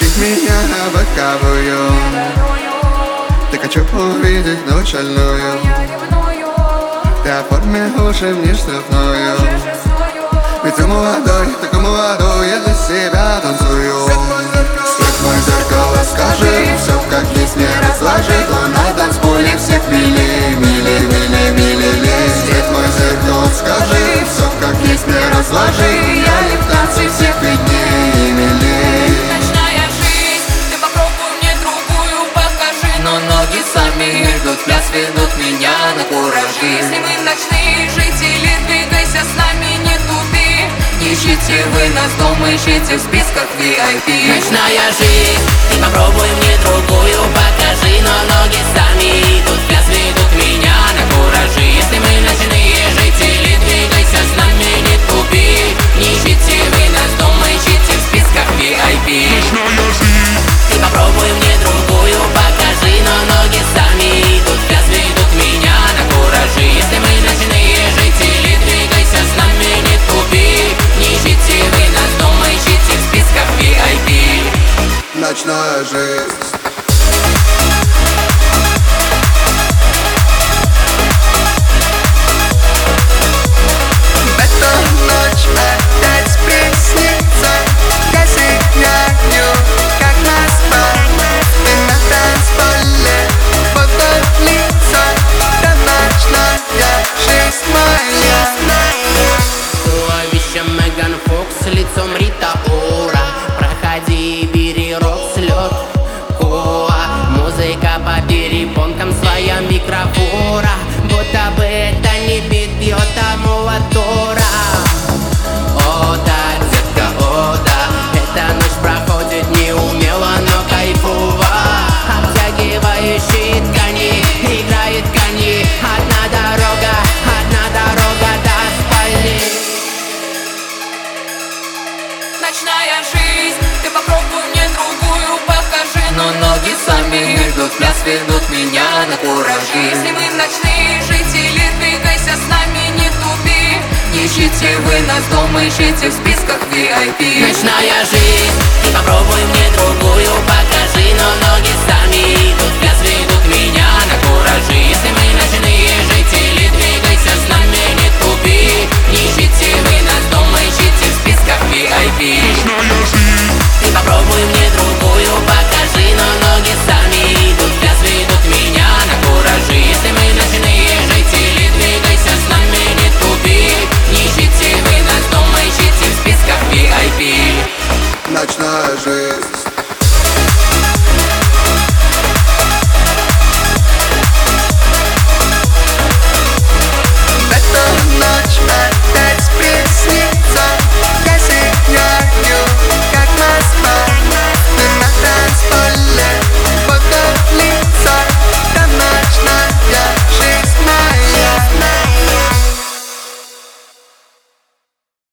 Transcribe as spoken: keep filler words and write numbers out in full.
Утащить меня на боковую. Ты хочу увидеть ночь шальную. Ты оформи уши мне штрафную. Ведь ты молодой, такой молодой, я для себя танцую. Свет мой зеркало, скажи, все как есть не разложи. То на танцполе всех мили, мили, мили, мили, мили. Свет мой зеркало, скажи, все как есть не разложи. Я не в танце всех видней, мили. Ночная жизнь, ты попробуй мне другую покажи. Но ноги сами идут, пляс ведут меня на куражи. Если мы ночные жители, двигайся с нами, не тупи. Не ищите вы нас дома, ищите в списках ви ай пи. Ночная жизнь, ты попробуй мне другую покажи. Но ноги сами идут, пляс ведут меня на куражи. Если мы ночные жители, двигайся с нами, не тупи. Не ищите вы нас дома, ищите в списках ви ай пи. Ночная жизнь, ты попробуй мне другую покажи. Но ноги сами идут, пляс ведут меня на куражи. Если мы ночные жители, двигайся с нами, не тупи. Не ищите вы нас дома, ищите в списках ви ай пи. ночная жизнь. Лицом Рита Ора, проходи, бери рок, слет, коа. Музыка по перепонкам, своя микрофора. Будто бы это не бит, бьет от мотора. О да, детка, о да, эта ночь проходит неумело, но кайфово. Обтягивающие ткани, играет кони. Одна дорога, одна дорога до спальни. Ночная жизнь, ты попробуй мне другую покажи. Но ноги сами идут, пляс ведут меня на куражи. Если мы ночные жители, двигайся с нами, не тупи. Не ищите вы нас дома, ищите в списках ви ай пи. Ночная жизнь, ты попробуй мне другую.